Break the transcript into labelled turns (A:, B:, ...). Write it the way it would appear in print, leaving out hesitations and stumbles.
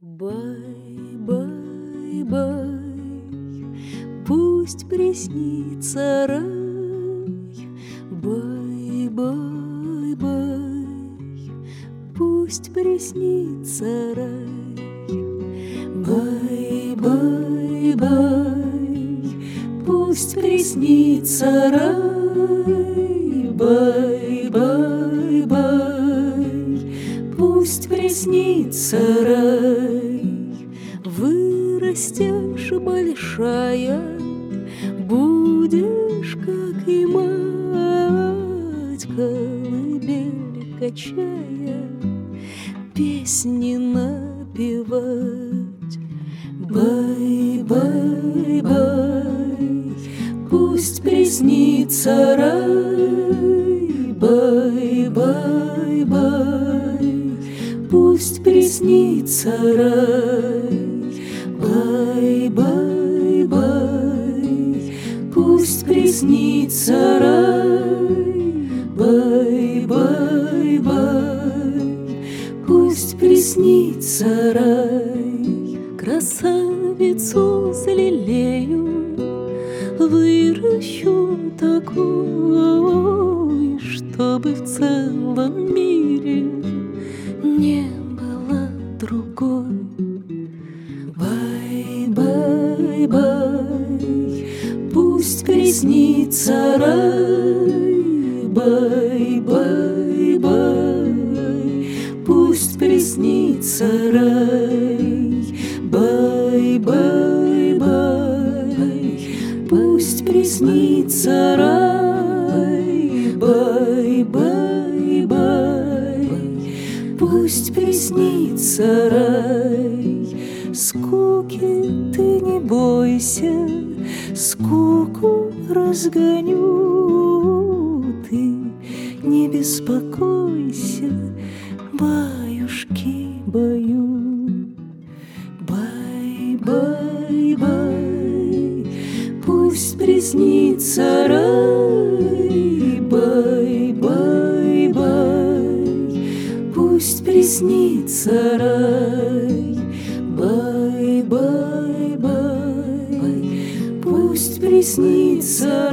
A: Бай-бай-бай, пусть приснится рай. Бай-бай-бай, пусть приснится рай. Бай-бай-бай, пусть приснится рай. Бай-бай-бай, пусть приснится рай. Вырастешь большая, будешь, как и мать, колыбель качая, песни напевать. Бай-бай-бай, пусть приснится рай. Бай-бай-бай, пусть приснится рай. Бай-бай-бай, пусть приснится рай. Бай-бай-бай, пусть приснится рай. Красавицу залелею, выращу такой, чтобы в целом мире не было другой. Бай-бай-бай, пусть приснится рай. Бай-бай-бай, пусть приснится рай. Бай-бай-бай, пусть приснится рай. Бай-бай-бай, пусть приснится рай. Скуки ты не бойся, скуку разгоню. Ты не беспокойся, баюшки бою. Бай-бай-бай, пусть приснится рай. Бай-бай-бай, пусть приснится рай. Бай-бай-бай, пусть приснится